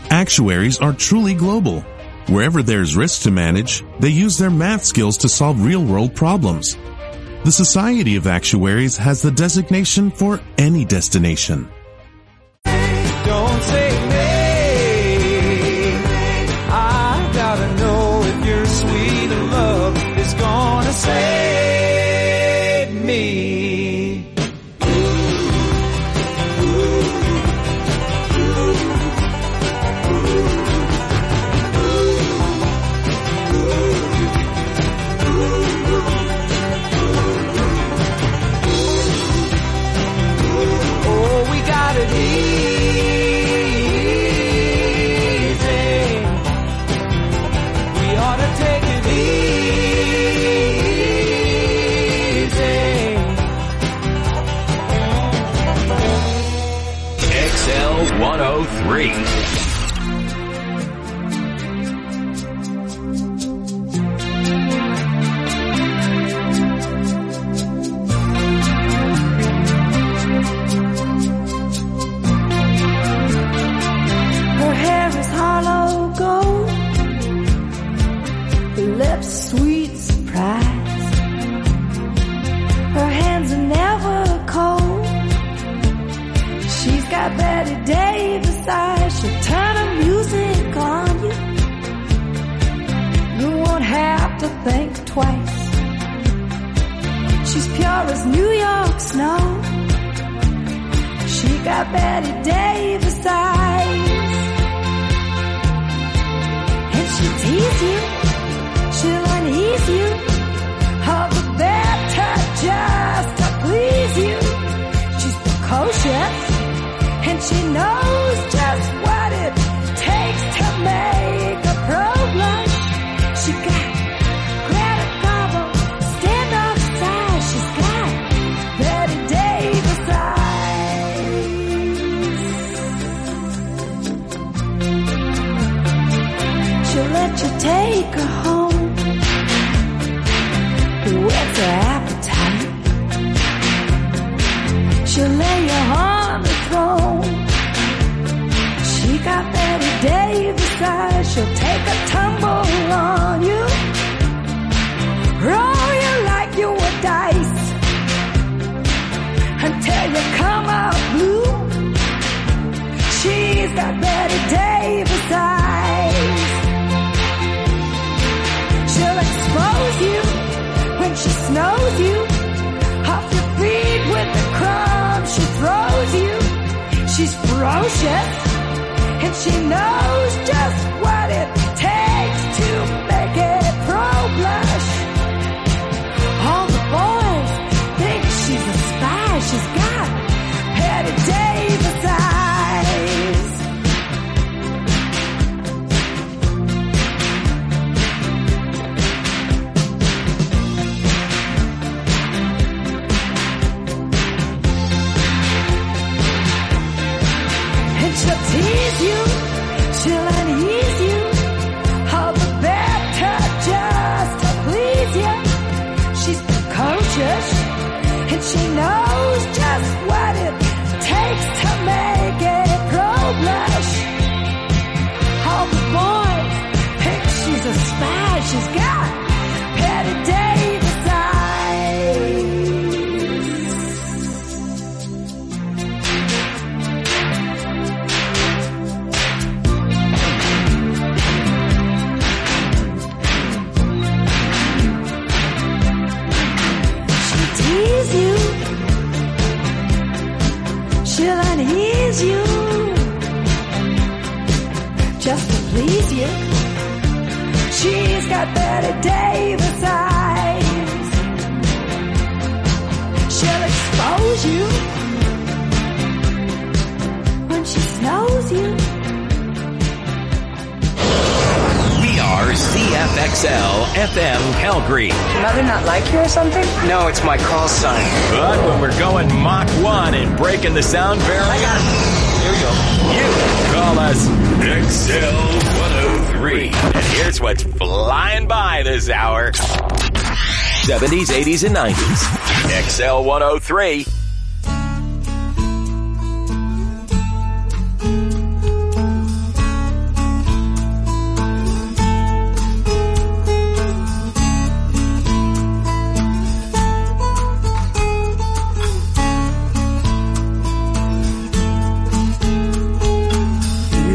Actuaries are truly global. Wherever there's risk to manage, they use their math skills to solve real-world problems. The Society of Actuaries has the designation for any destination. Don't say nay. I gotta know if your sweet love is gonna save me. XL 103. Her hair is hollow gold, her lips sweet surprise. Her hands are never cold. She's got Betty Davis eyes. She'll turn her music on you. You won't have to think twice. She's pure as New York snow. She got Betty Davis eyes. And she'll tease you, she'll unease you, all the better just to please you. She's precocious, and she knows just what it takes to make a pro blush. She got Greta Garbo, stand-up style. She's got Betty Davis eyes. She'll let you take her home, whet's her appetite. She'll lay you on the throne. She got Betty Davis eyes. She'll take a tumble on you, roll you like you were dice, until you come out blue. She's got Betty Davis eyes. She'll expose you when she snows you off your feet with the crumbs she throws you. She's ferocious, and she knows just what it takes to make it pro blush. All the boys think she's a spy. She's got Betty Davis eyes. She'll tease you, she'll unease you, all the better just to please you. She's precocious, and she knows just what it takes to make it pro blush. All the boys think she's a spy. She's got Betty Davis eyes. She'll unease you just to please you. She's got Betty Davis eyes. She'll expose you when she snows you. We are CFXL FM Calgary. Mother not like you or something? No, it's my call sign. But when we're going Mach 1 and breaking the sound barrier, here we go. You call us XL 103. And here's what's flying by this hour. 70s, 80s, and 90s. XL 103.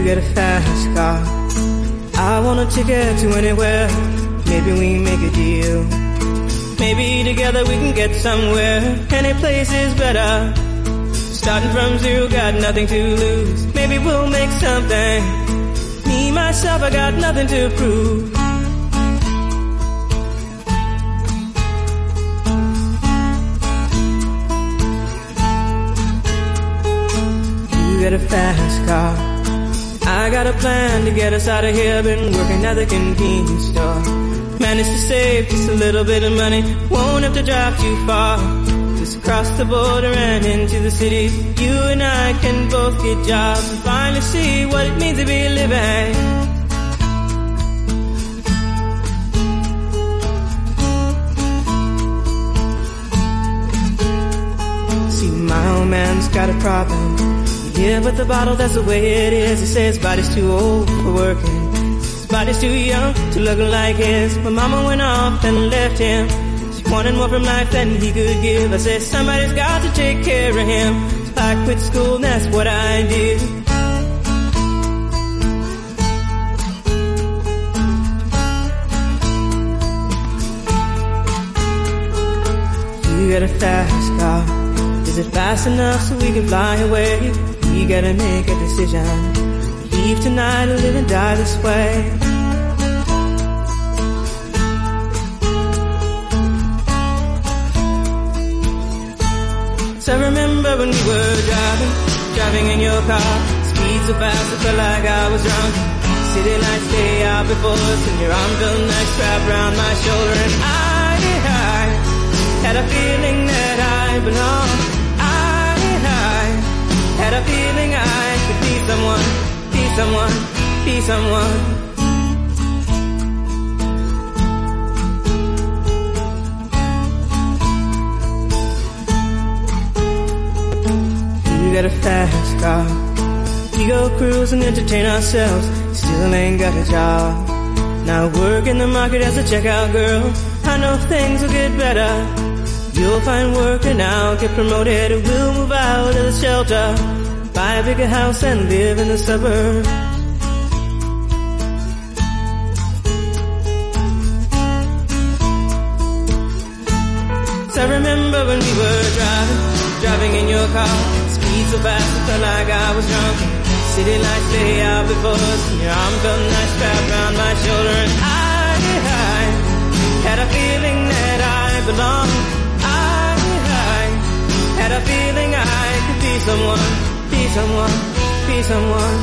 get a fast car. I want a ticket to anywhere. Maybe we make a deal. Maybe together we can get somewhere. Any place is better. Starting from zero, got nothing to lose. Maybe we'll make something. Me, myself, I got nothing to prove. You get a fast car. I got a plan to get us out of here. Been working at the convenience store. Managed to save just a little bit of money. Won't have to drive too far. Just across the border and into the city. You and I can both get jobs and finally see what it means to be living. See, my old man's got a problem. Yeah, but the bottle, that's the way it is. He says his body's too old for working. His body's too young to look like his. My mama went off and left him. She wanted more from life than he could give. I said, somebody's got to take care of him. So I quit school and that's what I did. You got a fast car. Is it fast enough so we can fly away? We gotta make a decision. Leave tonight or live and die this way. So I remember when we were driving in your car. Speed so fast I felt like I was drunk. City lights stay out before us and your arm felt nice wrapped around my shoulder. And I had a feeling that I belonged. Had a feeling I could be someone, be someone, be someone. You got a fast car. We go cruise and entertain ourselves. Still ain't got a job. Now work in the market as a checkout girl. I know things will get better. You'll find work and I'll get promoted. We'll move out of the shelter, buy a bigger house and live in the suburbs. So I remember when we were driving in your car. Speed so fast I felt like I was drunk. City lights lay out before us and your arm felt nice wrapped around my shoulder. And I had a feeling that I belonged. Had a feeling I could be someone, be someone, be someone.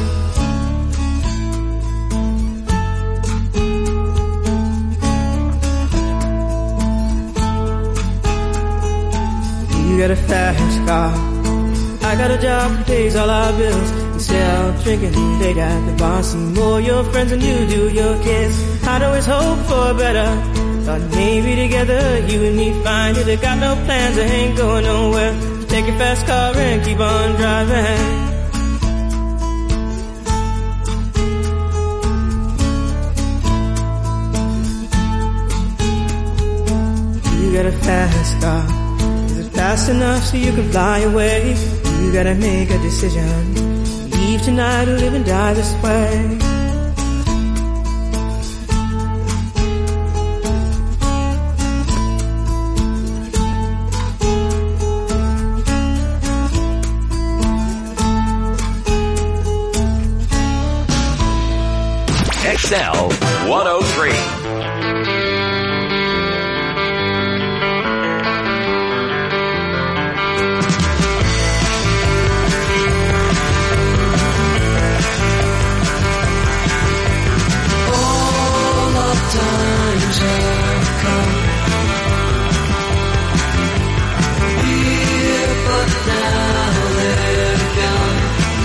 You got a fast car. I got a job that pays all our bills. You sell drinking late at the bar. See more your friends than you do your kids. I'd always hope for better. Thought maybe together you and me find it. I got no plans, I ain't going nowhere. Take your fast car and keep on driving. You got a fast car. Is it fast enough so you can fly away? You gotta make a decision. Leave tonight or live and die this way. XL 103. Times have come here, but now they're gone.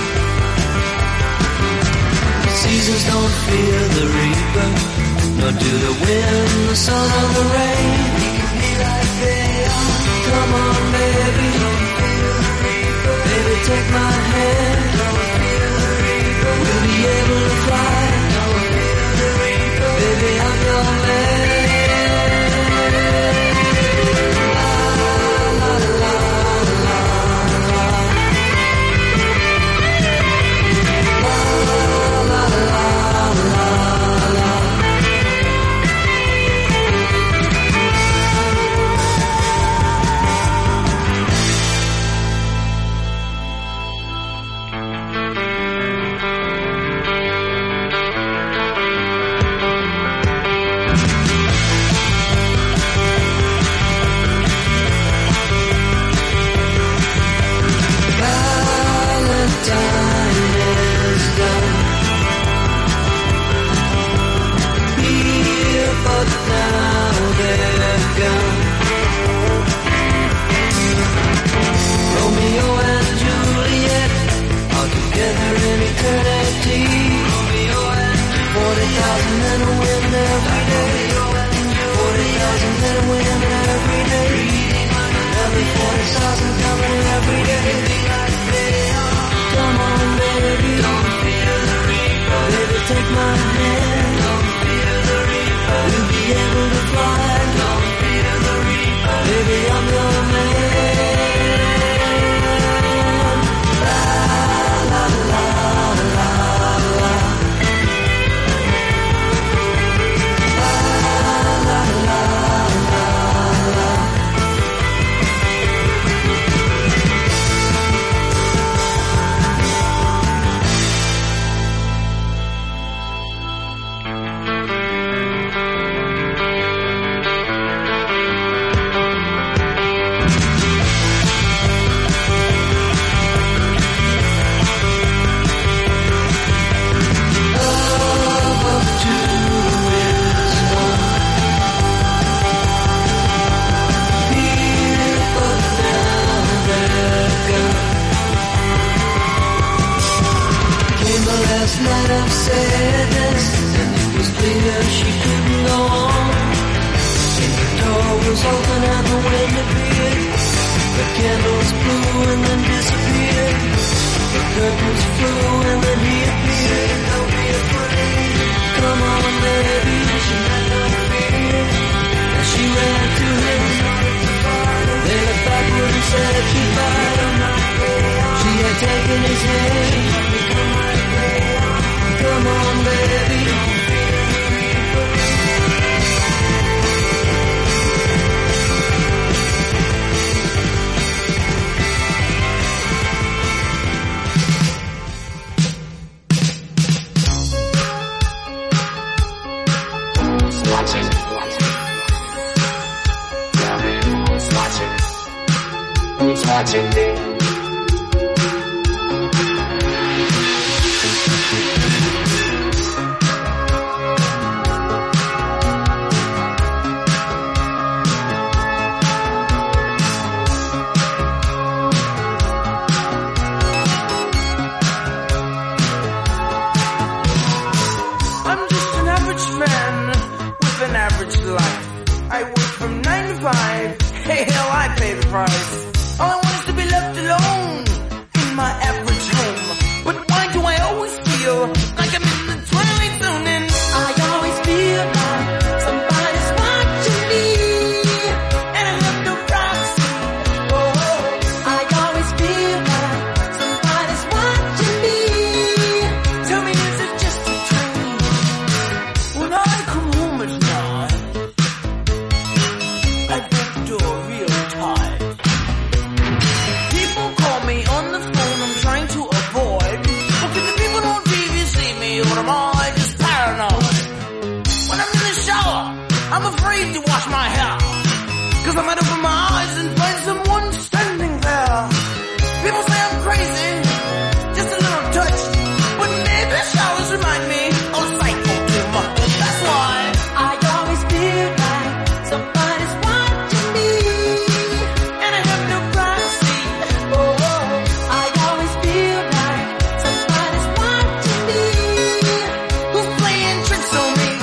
Seasons don't fear the reaper, nor do the wind, the sun, or the rain. We can be like they are. Come on, baby, don't feel the reaper. Baby, take my hand. Don't feel the reaper. We'll be able to fly. Don't feel the reaper. Baby, I'm your man. La la la la la. this night of sadness, and it was clear she couldn't go on. The door was open and the wind appeared. The candles blew and then disappeared. The curtains flew and then he appeared. Don't be afraid, come on baby, she had no fear. And she ran to him. They looked backward and said goodbye. She had taken his hand. Come on baby. Who's watching me? I'm just an average man with an average life. I work from 9 to 5. Hey, hell, I pay the price. All I want is to be left alone in my average home. But why do I always feel like I'm in the twilight zone? And I always feel like somebody's watching me, and I have no privacy. Oh, I always feel like somebody's watching me. Tell me, is it just a dream? When I come home at night, I break the door real tight. People call me on the phone, I'm trying to avoid. But can the people on TV see me, or am I just paranoid? When I'm in the shower, I'm afraid to wash my hair, 'cause I might open my eyes and find someone standing there. People say I'm crazy, just a little touch, but maybe showers remind me of psycho too much. That's why I always feel like somebody's watching me, and I have no privacy. Oh, I always feel like somebody's watching me, who's playing tricks on me.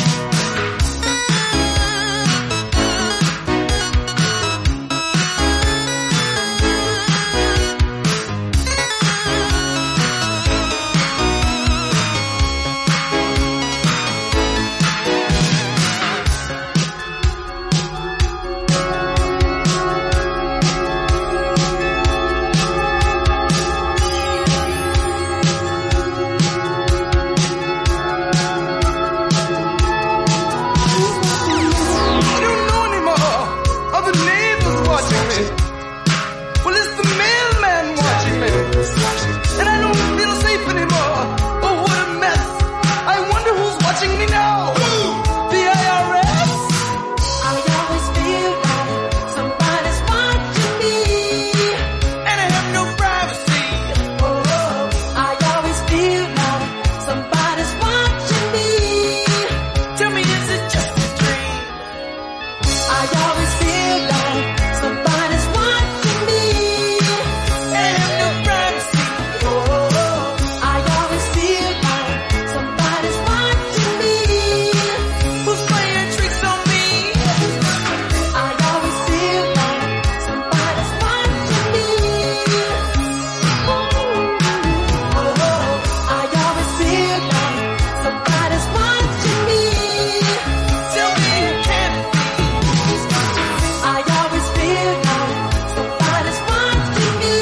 I don't know anymore. Are the neighbors watching me? Well, it's the mailman watching me. And I don't feel safe anymore. Oh, what a mess. I wonder who's watching me now. The IRS? I always feel like somebody's watching me, and I have no privacy. Oh, I always feel like somebody's watching me. Tell me, is it just a dream? I always feel like somebody's watching me, and I have no privacy. Oh, I always feel like somebody's watching me, who's playing tricks on me. I always feel like somebody's watching me. Oh, I always feel like somebody's watching me. Tell me who can it be? I always feel like somebody's watching me.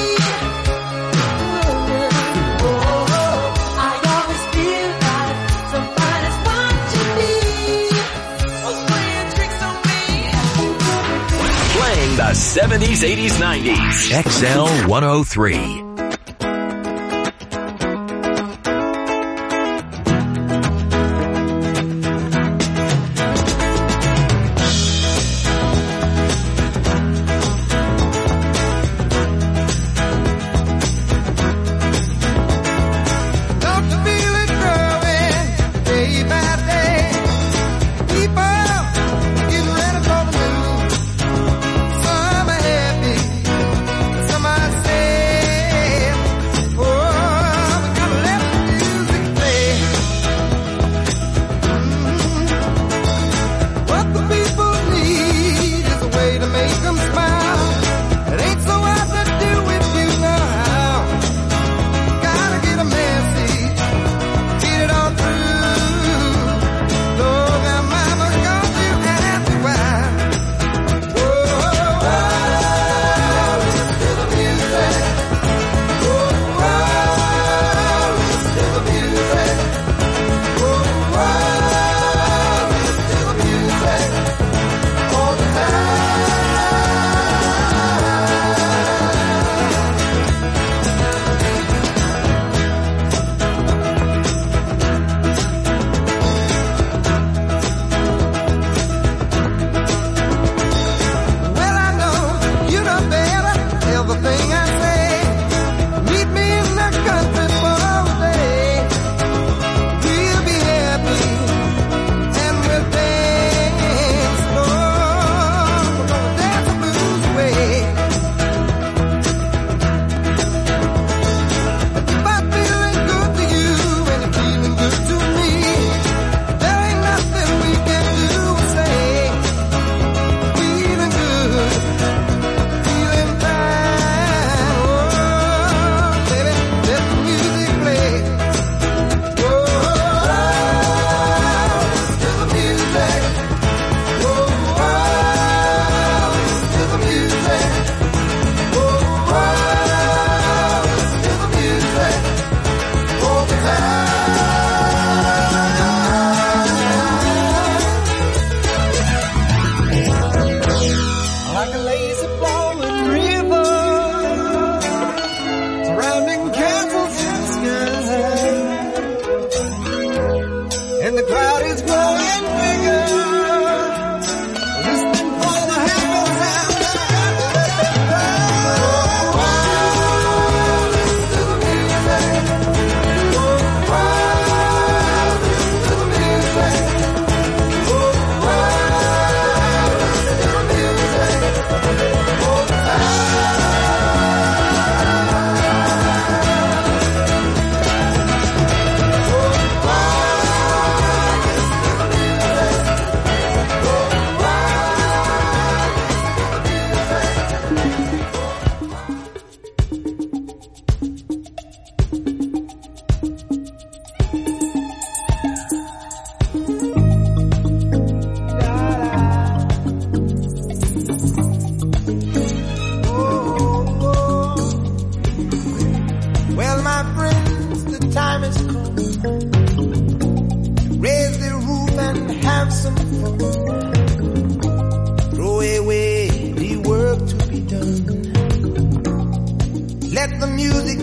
I always feel like somebody's watching me, who's playing tricks on me. Playing the 70s, 80s, 90s. XL 103. Don't you feel it growing day by day? People getting ready for the move. Some are happy, some are sad.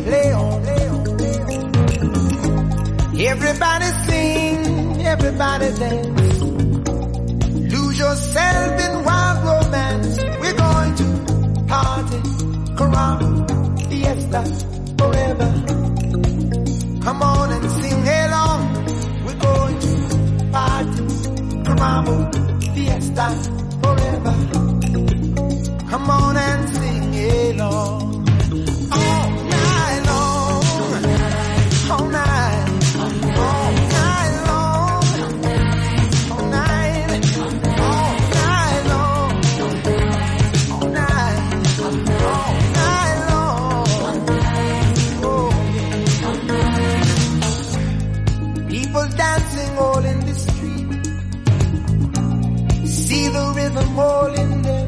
play on. Everybody sing, everybody dance. Lose yourself in wild romance. We're going to party, caramba, fiesta, forever. Come on and sing along. We're going to party, caramba, fiesta, forever. Come on and sing along. All night long, all night. Dancing all in the street, see the rhythm all in their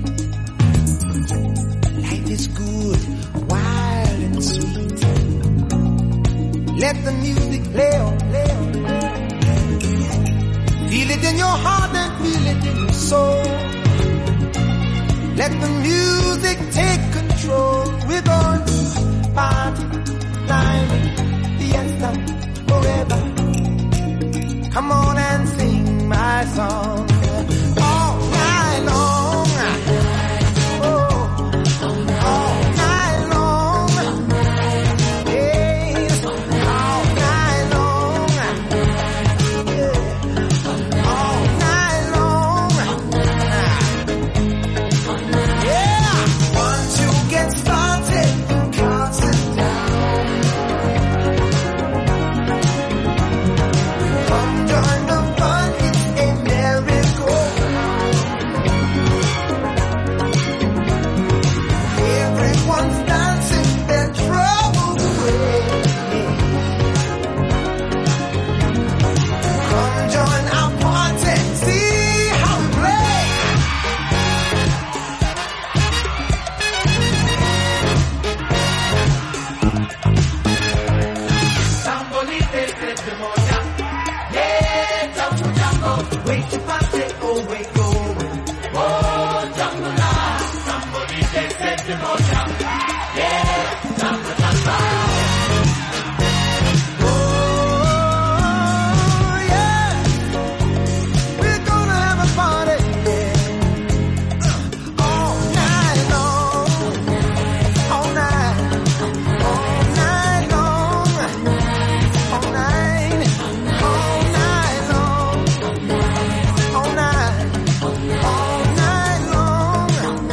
feet. Life is good, wild and sweet. Let the music play on. Feel it in your heart and feel it in your soul. Let the music take control. We're going to party, climbing, fiesta, forever. Come on and sing my song all night long. Oh, all night long. Yes, all night long. Yeah, all night long. Yeah, once you get started, you can't sit down. Join the fun, it's a miracle. Everyone's dancing their troubles away. Come join our party, see how we play. Tambolite de moya. Yeah, jungle, jungle, wait to party, oh wait, go. Oh, jungle, somebody said the moja. Yeah, jungle, jungle. Oh, yeah, we're gonna have a party, yeah. All night long, all night, all night long, all night, all night long, all night long.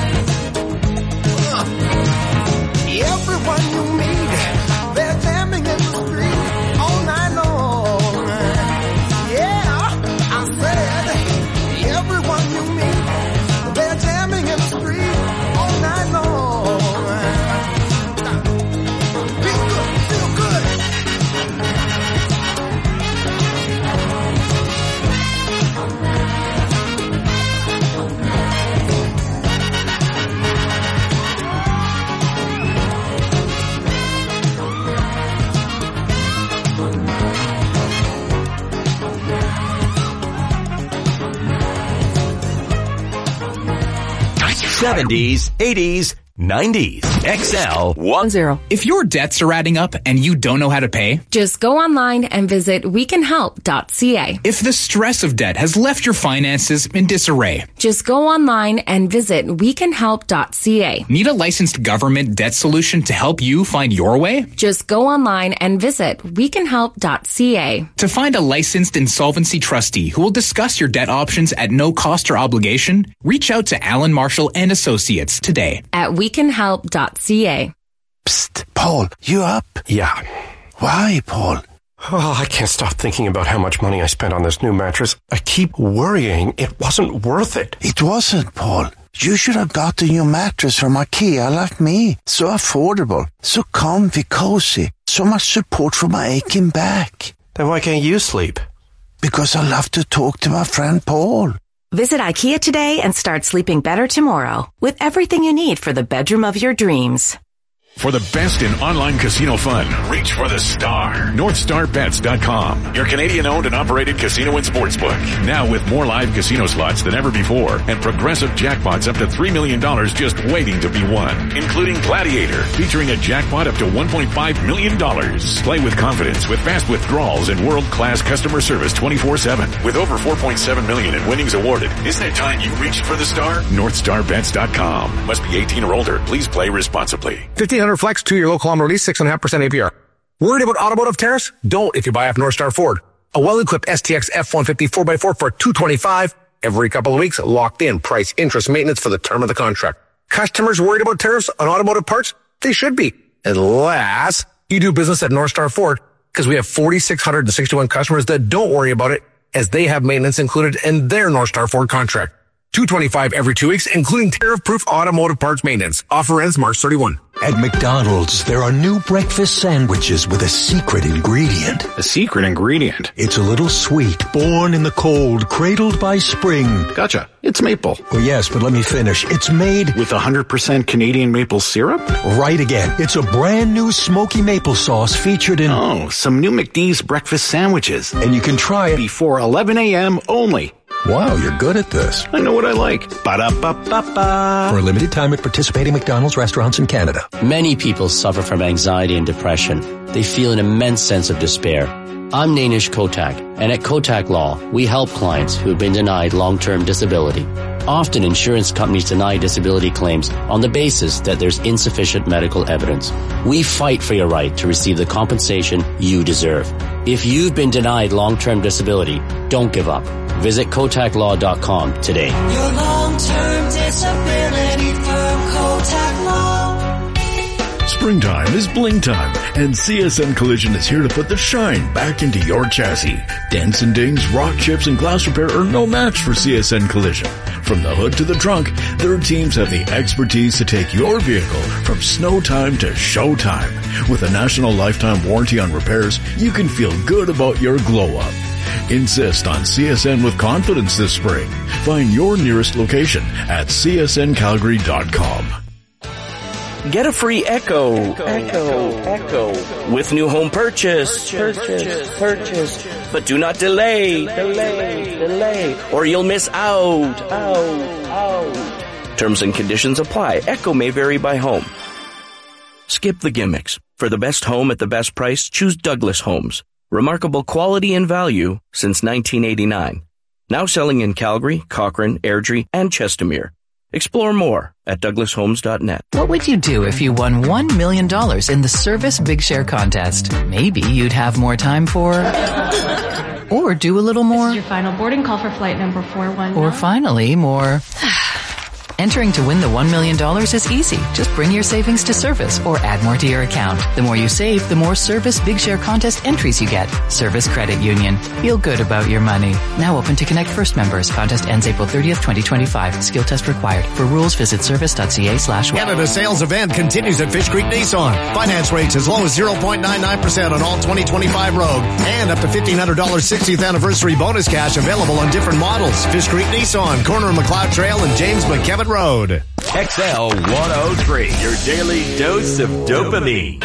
Everyone you meet, they're jamming in the street all night long. Yeah, I said, everyone you meet, they're jamming in the street all night long. Feel good, feel good. '70s, '80s, '90s. XL 10. If your debts are adding up and you don't know how to pay, just go online and visit wecanhelp.ca. If the stress of debt has left your finances in disarray, just go online and visit wecanhelp.ca. Need a licensed government debt solution to help you find your way? Just go online and visit wecanhelp.ca. To find a licensed insolvency trustee who will discuss your debt options at no cost or obligation, reach out to Alan Marshall and Associates today at wecanhelp.ca. Psst, Paul, you up? Yeah. Why, Paul? Oh, I can't stop thinking about how much money I spent on this new mattress. I keep worrying it wasn't worth it. It wasn't, Paul. You should have got the new mattress from IKEA like me. So affordable, so comfy, cozy, so much support for my aching back. Then why can't you sleep? Because I love to talk to my friend Paul. Visit IKEA today and start sleeping better tomorrow with everything you need for the bedroom of your dreams. For the best in online casino fun, reach for the star. NorthstarBets.com, your Canadian-owned and operated casino and sportsbook. Now with more live casino slots than ever before and progressive jackpots up to $3 million just waiting to be won, including Gladiator, featuring a jackpot up to $1.5 million. Play with confidence with fast withdrawals and world-class customer service 24/7. With over $4.7 million in winnings awarded, isn't it time you reached for the star? NorthstarBets.com. Must be 18 or older. Please play responsibly. 1500 Flex, 2-year low kilometer lease, 6.5% APR. Worried about automotive tariffs? Don't if you buy off North Star Ford. A well-equipped STX F-150 4x4 for $225 every couple of weeks, locked in price, interest, maintenance for the term of the contract. Customers worried about tariffs on automotive parts? They should be, unless you do business at North Star Ford, because we have 4,661 customers that don't worry about it, as they have maintenance included in their North Star Ford contract. $225 every 2 weeks, including tariff-proof automotive parts maintenance. Offer ends March 31. At McDonald's, there are new breakfast sandwiches with a secret ingredient. A secret ingredient? It's a little sweet, born in the cold, cradled by spring. Gotcha. It's maple. Well, yes, but let me finish. It's made with 100% Canadian maple syrup? Right again. It's a brand new smoky maple sauce featured in... Oh, some new McD's breakfast sandwiches. And you can try it before 11 a.m. only. Wow, you're good at this. I know what I like. Ba-da-ba-ba-ba. For a limited time at participating McDonald's restaurants in Canada. Many people suffer from anxiety and depression. They feel an immense sense of despair. I'm Nainish Kotak, and at Kotak Law, we help clients who have been denied long-term disability. Often insurance companies deny disability claims on the basis that there's insufficient medical evidence. We fight for your right to receive the compensation you deserve. If you've been denied long-term disability, don't give up. Visit KotakLaw.com today. Your long-term disability firm, Kotak Law. Springtime is bling time, and CSN Collision is here to put the shine back into your chassis. Dents and dings, rock chips, and glass repair are no match for CSN Collision. From the hood to the trunk, their teams have the expertise to take your vehicle from snow time to show time. With a national lifetime warranty on repairs, you can feel good about your glow-up. Insist on CSN with confidence this spring. Find your nearest location at csncalgary.com. Get a free Echo with new home purchase. But do not delay, or you'll miss out. Terms and conditions apply. Echo may vary by home. Skip the gimmicks. For the best home at the best price, choose Douglas Homes. Remarkable quality and value since 1989. Now selling in Calgary, Cochrane, Airdrie, and Chestermere. Explore more at douglashomes.net. What would you do if you won $1 million in the Service Big Share contest? Maybe you'd have more time for... or do a little more. This is your final boarding call for flight number 419. Or finally, more... Entering to win the $1 million is easy. Just bring your savings to Service or add more to your account. The more you save, the more Service Big Share contest entries you get. Service Credit Union. Feel good about your money. Now open to Connect First members. Contest ends April 30th, 2025. Skill test required. For rules, visit service.ca/. Canada sales event continues at Fish Creek Nissan. Finance rates as low as 0.99% on all 2025 Rogue. And up to $1,500 60th anniversary bonus cash available on different models. Fish Creek Nissan, corner of McLeod Trail and James McKevitt Road. XL 103, your daily dose of dopamine.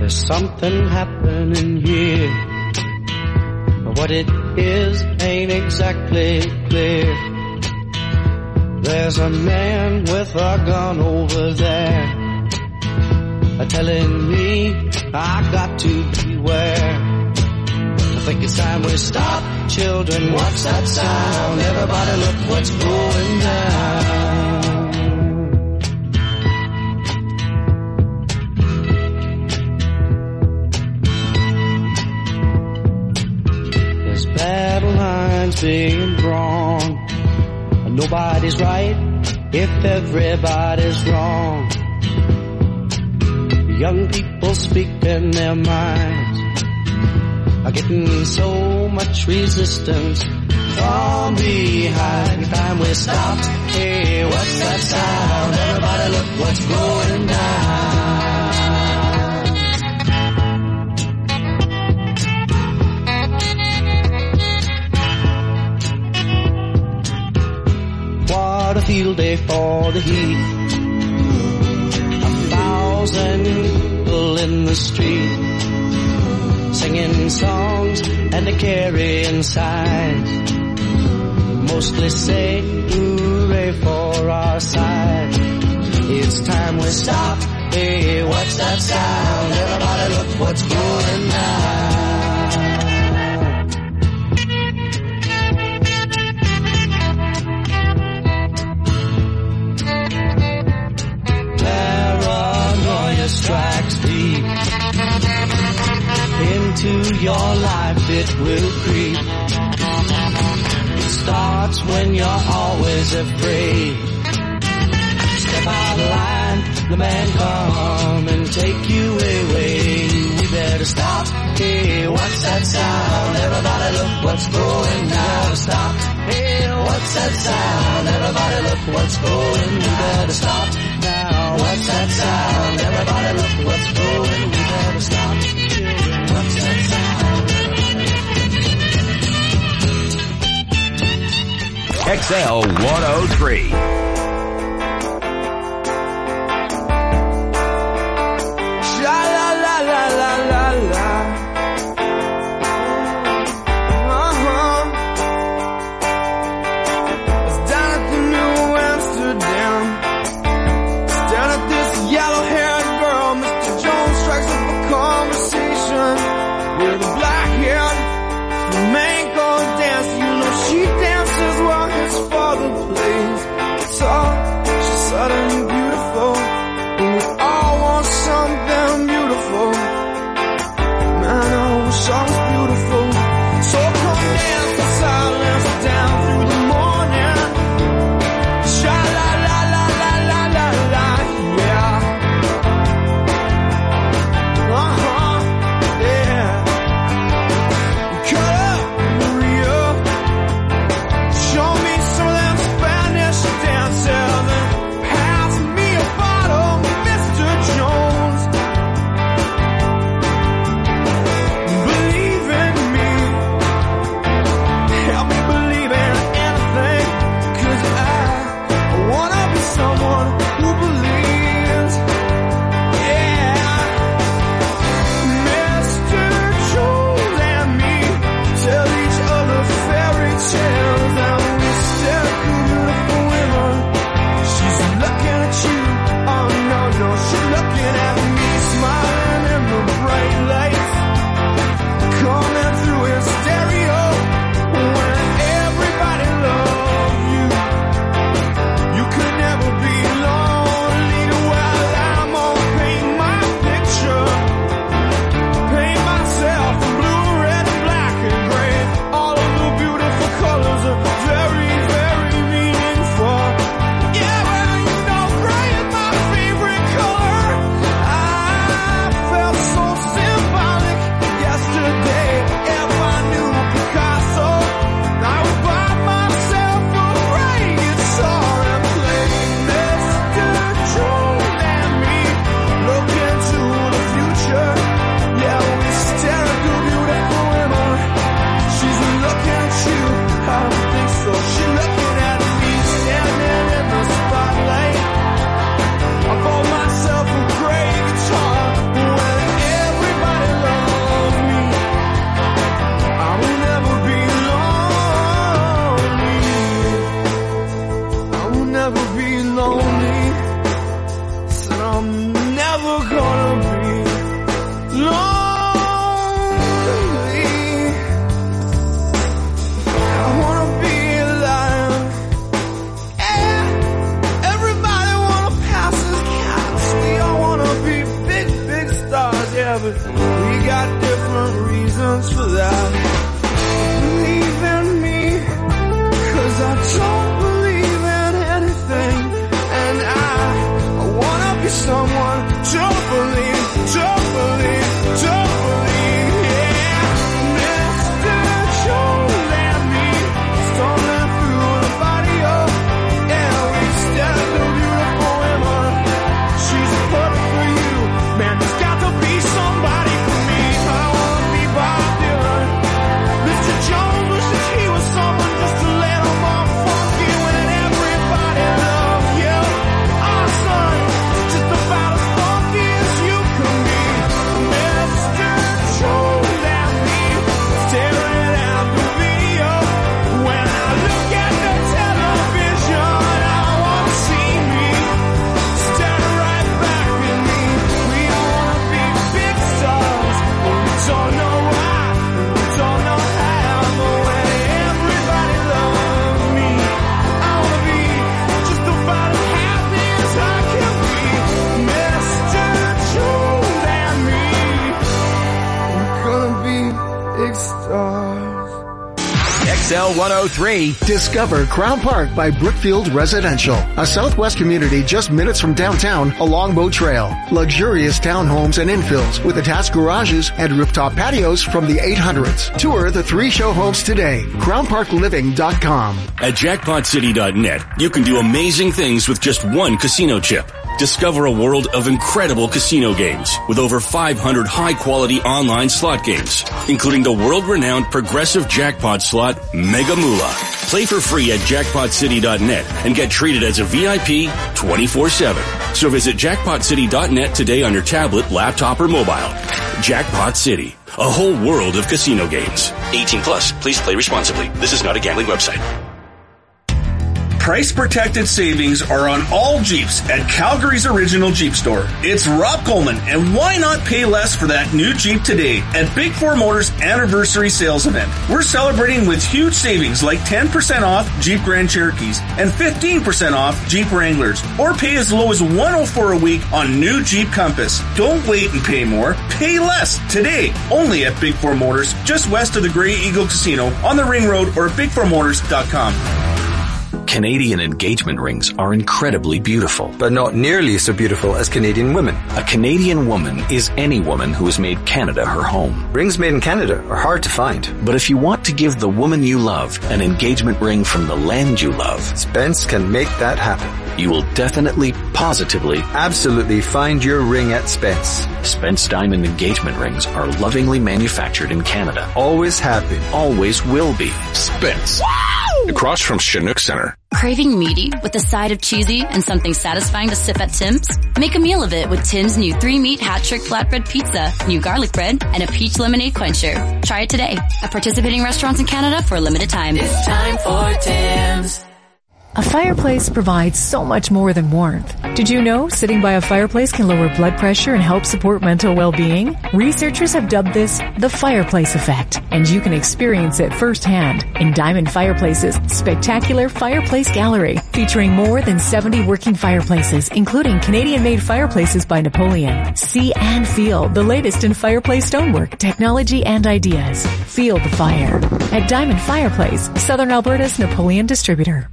There's something happening here, but what it is ain't exactly clear. There's a man with a gun over there, telling me I got to beware. I think it's time we stop, children. What's that sound? Everybody look what's going down. There's battle lines being drawn. Nobody's right if everybody's wrong. Young people speaking their minds are getting so much resistance from behind. Time we stopped. Hey, what's that sound? Everybody look what's going down. What a field day for the heat. 1,000 people in the street, singing songs and a carrying signs, mostly say hooray for our side. It's time we stop. Hey, what's that sound? Everybody look what's going down. Strikes deep into your life, it will creep. It starts when you're always afraid. Step out of line, the man come and take you away. We better stop. Hey, what's that sound? Everybody look what's going down. Stop. Hey, what's that sound? Everybody look what's going. We better stop now. What's that sound? Everybody look what's going. We better stop. What's that sound? XL 103. but we got different reasons for that. Believe in me, 'cause I don't believe in anything, and I wanna be someone to believe, yeah. Mr. Joe and me, stumbling through the body of, yeah, we stand a beautiful woman. She's perfect for you, man, there's got to be somebody for me. I wanna be Bob Dylan. Mr. Jones wishes he was someone just to let him off funky when everybody loves you. Our son, just about as funky as you can be. Mr. Jones and me, staring at the video. When I look at the television, I wanna see me staring right back at me. We wanna be big stars, but we don't know why, we don't know how. But when everybody loves me, I wanna be just about as happy as I can be. Mr. Jones and me, we're gonna be big stars. XL 103. Discover Crown Park by Brookfield Residential, a Southwest community just minutes from downtown along Boat Trail. Luxurious townhomes and infills with attached garages and rooftop patios from the 800s. Tour the 3 show homes today. CrownParkLiving.com. At JackpotCity.net, you can do amazing things with just one casino chip. Discover a world of incredible casino games with over 500 high-quality online slot games, including the world-renowned progressive jackpot slot Mega Moolah. Play for free at JackpotCity.net and get treated as a VIP 24/7. So visit JackpotCity.net today on your tablet, laptop, or mobile. Jackpot City, a whole world of casino games. 18 plus. Please play responsibly. This is not a gambling website. Price-protected savings are on all Jeeps at Calgary's original Jeep store. It's Rob Coleman, and why not pay less for that new Jeep today at Big 4 Motors Anniversary Sales Event? We're celebrating with huge savings like 10% off Jeep Grand Cherokees and 15% off Jeep Wranglers, or pay as low as $104 a week on new Jeep Compass. Don't wait and pay more. Pay less today, only at Big 4 Motors, just west of the Grey Eagle Casino on the Ring Road or big4motors.com. Canadian engagement rings are incredibly beautiful. But not nearly so beautiful as Canadian women. A Canadian woman is any woman who has made Canada her home. Rings made in Canada are hard to find. But if you want to give the woman you love an engagement ring from the land you love, Spence can make that happen. You will definitely, positively, absolutely find your ring at Spence. Spence Diamond engagement rings are lovingly manufactured in Canada. Always have been. Always will be. Spence. Woo! Across from Chinook Center. Craving meaty with a side of cheesy and something satisfying to sip at Tim's? Make a meal of it with Tim's new 3-meat hat-trick flatbread pizza, new garlic bread, and a peach lemonade quencher. Try it today at participating restaurants in Canada for a limited time. It's time for Tim's. A fireplace provides so much more than warmth. Did you know sitting by a fireplace can lower blood pressure and help support mental well-being? Researchers have dubbed this the fireplace effect, and you can experience it firsthand in Diamond Fireplace's spectacular fireplace gallery, featuring more than 70 working fireplaces, including Canadian-made fireplaces by Napoleon. See and feel the latest in fireplace stonework, technology, and ideas. Feel the fire at Diamond Fireplace, Southern Alberta's Napoleon distributor.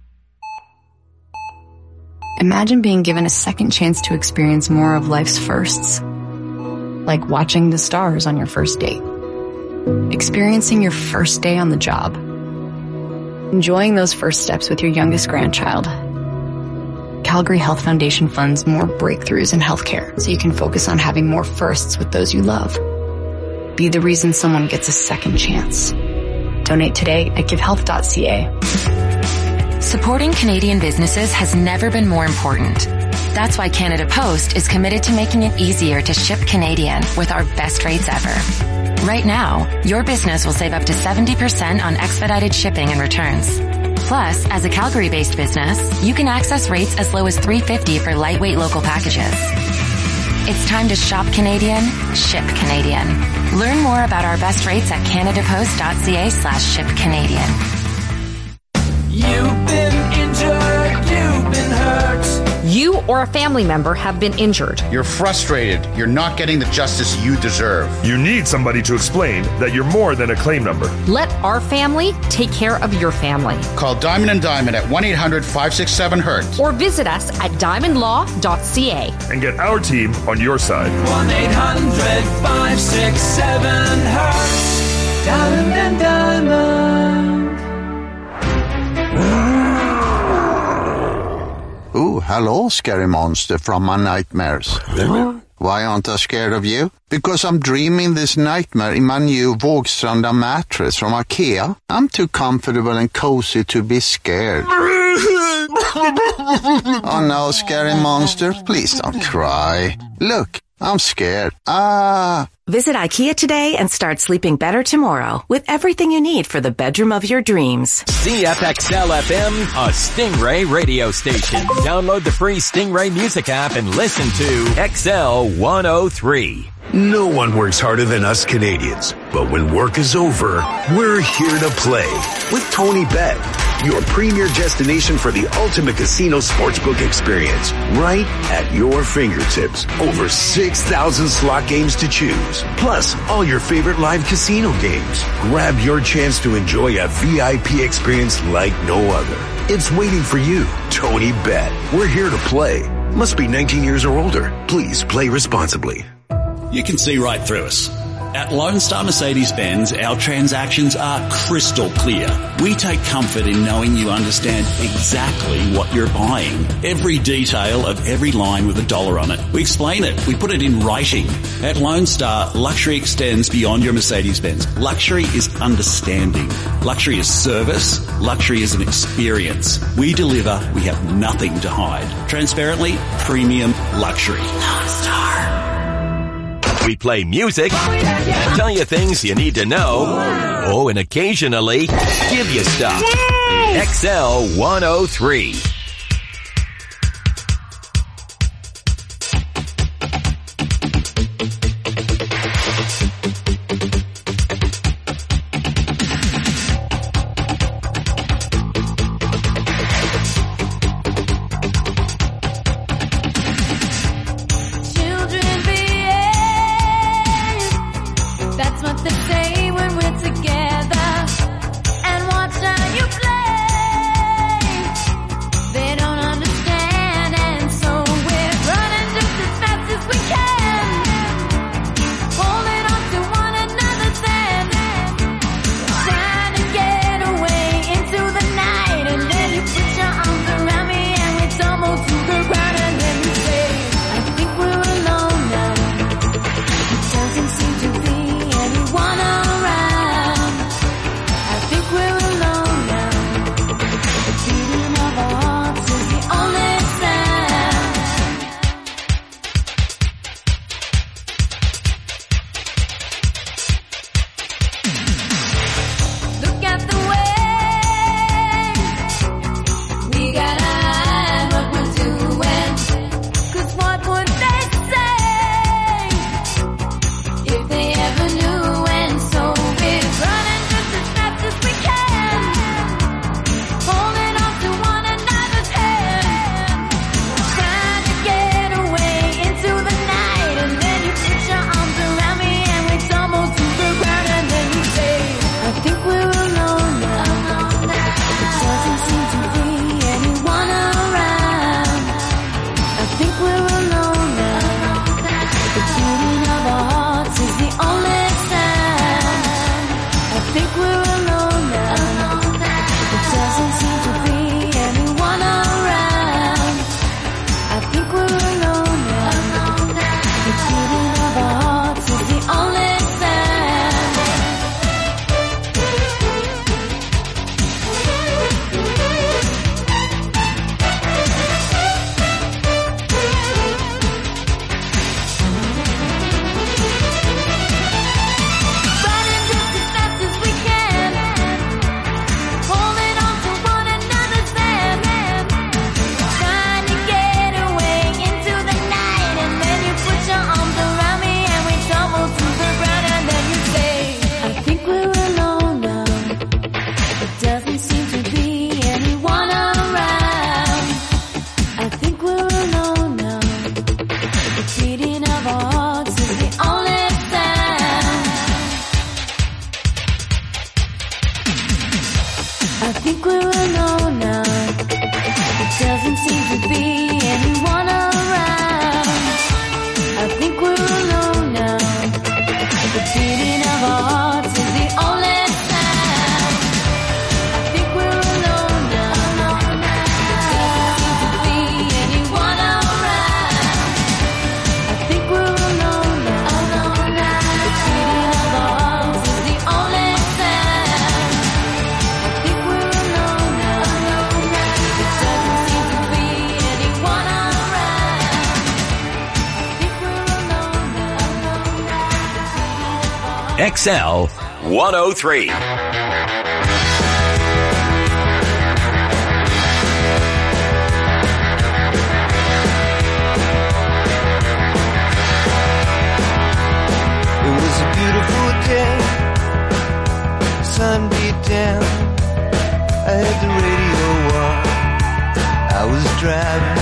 Imagine being given a second chance to experience more of life's firsts. Like watching the stars on your first date. Experiencing your first day on the job. Enjoying those first steps with your youngest grandchild. Calgary Health Foundation funds more breakthroughs in healthcare so you can focus on having more firsts with those you love. Be the reason someone gets a second chance. Donate today at givehealth.ca. Supporting Canadian businesses has never been more important. That's why Canada Post is committed to making it easier to ship Canadian with our best rates ever. Right now, your business will save up to 70% on expedited shipping and returns. Plus, as a Calgary-based business, you can access rates as low as $3.50 for lightweight local packages. It's time to shop Canadian, ship Canadian. Learn more about our best rates at canadapost.ca/shipcanadian. You've been injured. you've been hurt. You or a family member have been injured. You're frustrated. You're not getting the justice you deserve. You need somebody to explain that you're more than a claim number. Let our family take care of your family. Call Diamond & Diamond at 1-800-567-HURT. Or visit us at diamondlaw.ca. And get our team on your side. 1-800-567-HURT. Diamond & Diamond. Oh, hello, scary monster from my nightmares. Why aren't I scared of you? Because I'm dreaming this nightmare in my new Vågstranda mattress from IKEA. I'm too comfortable and cozy to be scared. Oh no, scary monster, please don't cry. Look, I'm scared. Visit IKEA today and start sleeping better tomorrow with everything you need for the bedroom of your dreams. CFXL FM, a Stingray radio station. Download the free Stingray music app and listen to XL 103. No one works harder than us Canadians, but when work is over, we're here to play with Tony Bet, your premier destination for the ultimate casino sportsbook experience, right at your fingertips. Over 6,000 slot games to choose, plus all your favorite live casino games. Grab your chance to enjoy a VIP experience like no other. It's waiting for you, Tony Bet. We're here to play. Must be 19 years or older. Please play responsibly. You can see right through us. At Lone Star Mercedes-Benz, our transactions are crystal clear. We take comfort in knowing you understand exactly what you're buying. Every detail of every line with a dollar on it. We explain it. We put it in writing. At Lone Star, luxury extends beyond your Mercedes-Benz. Luxury is understanding. Luxury is service. Luxury is an experience. We deliver. We have nothing to hide. Transparently, premium luxury. Lone Star. We play music, tell you things you need to know, and occasionally give you stuff. Yay! XL 103. XL 103. It was a beautiful day, sun beat down, I had the radio on, I was driving,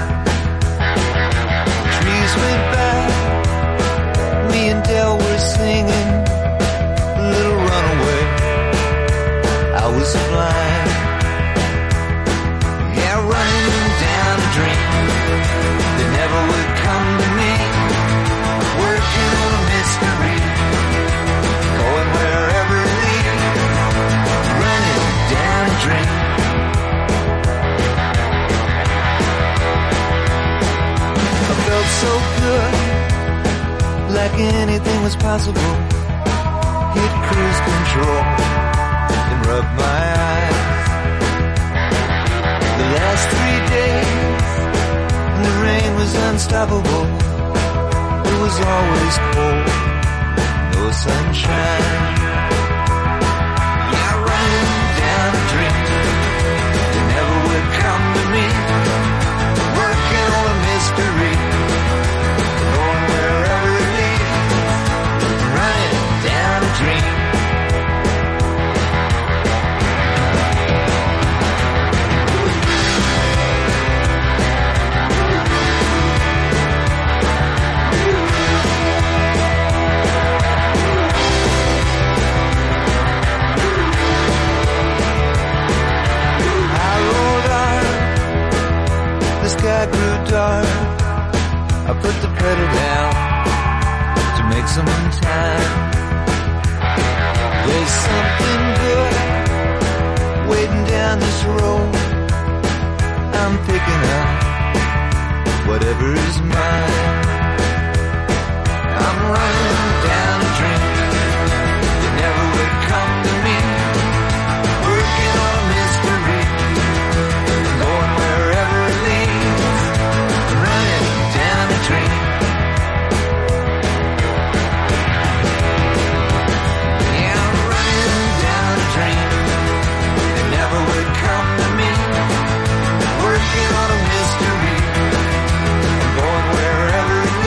trees went by, me and Del were singing, a little runaway, I was flying, yeah, running down a dream, that never would come to me, working on a mystery, going wherever it leads, running down a dream. I felt so good, like anything was possible. Hit cruise control and rub my eyes. The last 3 days, the rain was unstoppable. It was always cold, no sunshine. Yeah, running down a dream that never would come to me. Working on a mystery, going wherever it leads. Running down a dream. Sky grew dark, I put the pedal down to make some time. There's something good waiting down this road. I'm picking up whatever is mine. I'm running down a dream that never would come to me. Working on a mystery, going wherever it leads. Running down a dream. Yeah, I'm running down a dream that never would come to me. Working on a mystery, going wherever it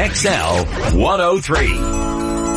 XL 103.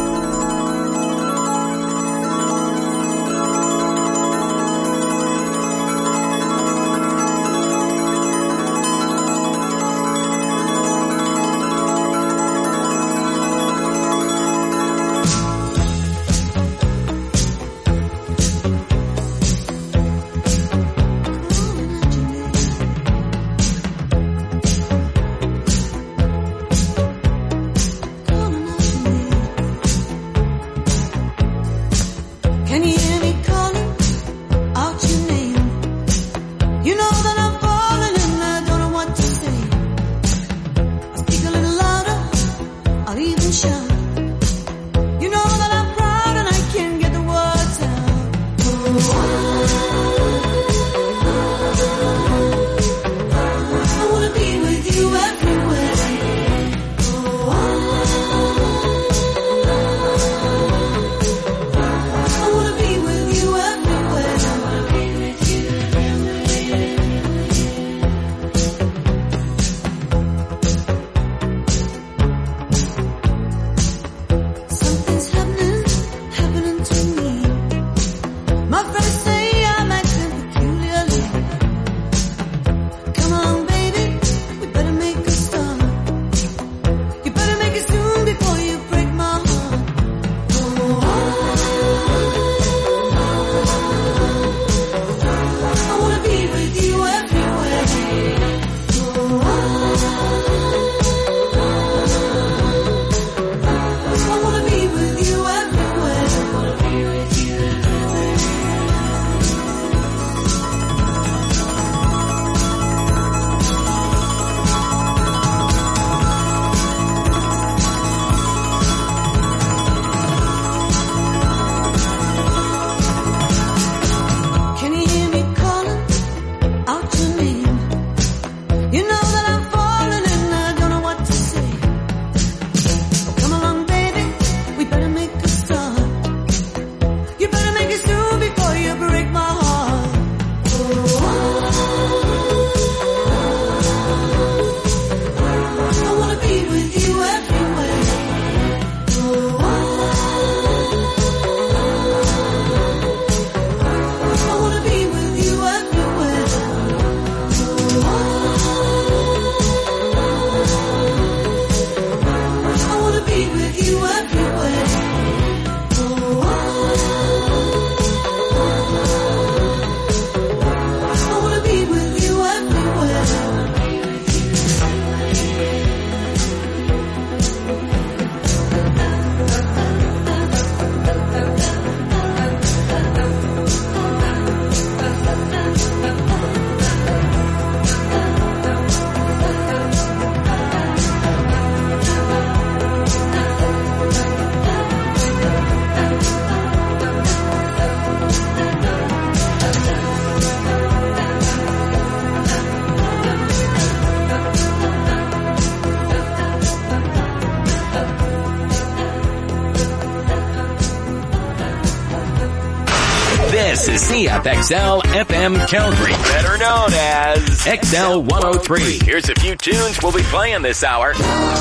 This is CFXL FM Calgary, better known as XL 103. Here's a few tunes we'll be playing this hour.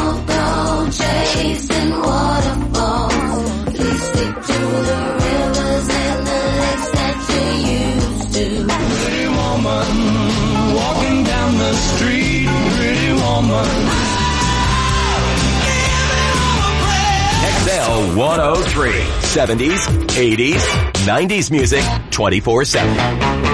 Go chasing waterfalls. Please stick to the rivers and the lakes that you used to. Pretty woman, walking down the street. Pretty woman. XL 103. 70s, 80s, 90s music 24/7.